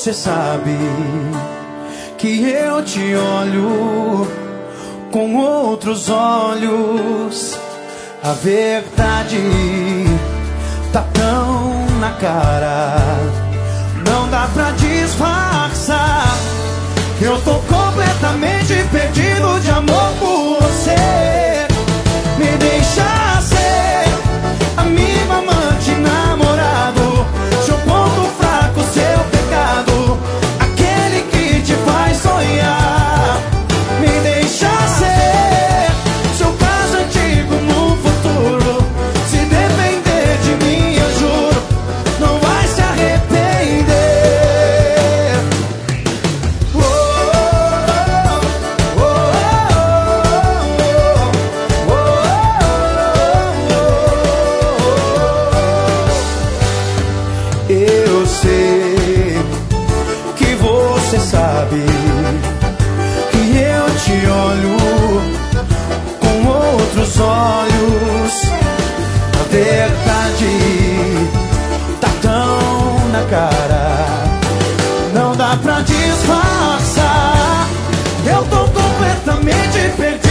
você sabe que eu te olho com outros olhos. A verdade tá tão na cara, não dá pra disfarçar. Eu tô completamente perdido de amor por você. Me deixa ser amigo, amante, namorado. Seu ponto fraco, seu pecado, aquele que te faz sonhar. Me deixa ser seu caso antigo no futuro. Se depender de mim, eu juro, não vai se arrepender. Eu sei que você sabe que eu te olho com outros olhos. A verdade tá tão na cara, não dá pra disfarçar. Eu tô completamente perdido.